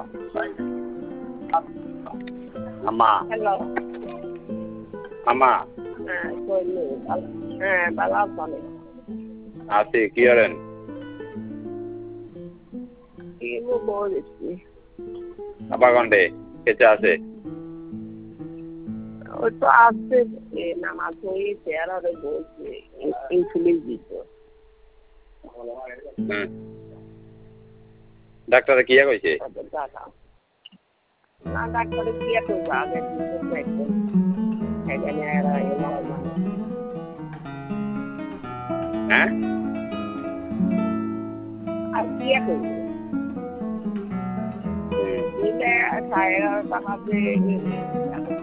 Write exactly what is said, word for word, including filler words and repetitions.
আম্মা হ্যালো আম্মা হ্যাঁ কইলে হ্যাঁ ভালো আছেন আছি কি করেন কি মো বলছি আব্বা কন্ডে কেচে আছে ওই তো আসছে নামাজ হয়ে চেয়ারে বলছে ইনসুলিন দিত ডাক্তারে কি কইছে না ডাক্তারে কি কইছে আগে দিতে একদম এখানে এরা এলো মানে হ্যাঁ আর কি কইছে দিলে সায়রা তামাতে